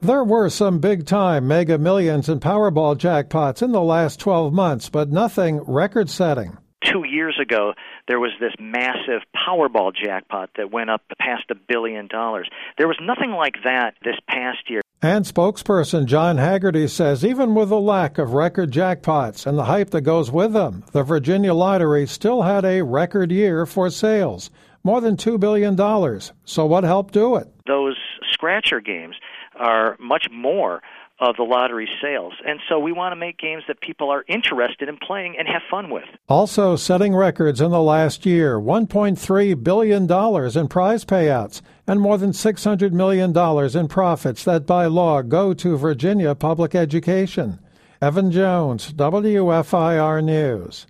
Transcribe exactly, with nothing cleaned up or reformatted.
There were some big-time Mega Millions and Powerball jackpots in the last twelve months, but nothing record-setting. Two years ago, there was this massive Powerball jackpot that went up past a billion dollars. There was nothing like that this past year. And spokesperson John Haggerty says even with the lack of record jackpots and the hype that goes with them, the Virginia Lottery still had a record year for sales, more than two billion dollars. So what helped do it? Those scratcher games are much more of the lottery sales. And so we want to make games that people are interested in playing and have fun with. Also setting records in the last year, one point three billion dollars in prize payouts and more than six hundred million dollars in profits that by law go to Virginia public education. Evan Jones, W F I R News.